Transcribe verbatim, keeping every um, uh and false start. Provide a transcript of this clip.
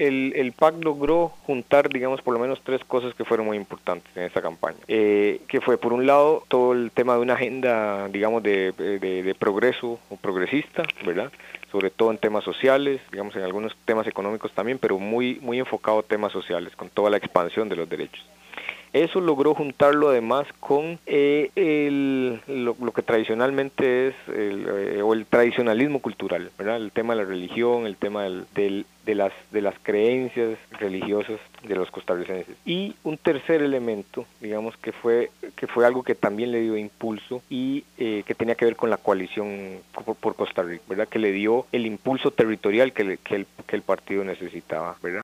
el, el P A C logró juntar, digamos, por lo menos tres cosas que fueron muy importantes en esta campaña, eh, que fue, por un lado, todo el tema de una agenda, digamos, de, de, de progreso o progresista, ¿verdad?, sobre todo en temas sociales, digamos, en algunos temas económicos también, pero muy, muy enfocado a temas sociales, con toda la expansión de los derechos. Eso logró juntarlo además con eh, el, lo, lo que tradicionalmente es el, eh, o el tradicionalismo cultural, ¿verdad? El tema de la religión, el tema del, del, de, las, de las creencias religiosas de los costarricenses. Y un tercer elemento, digamos, que fue, que fue algo que también le dio impulso y eh, que tenía que ver con la coalición por, por Costa Rica, ¿verdad? Que le dio el impulso territorial que, le, que, el, que el partido necesitaba, ¿verdad?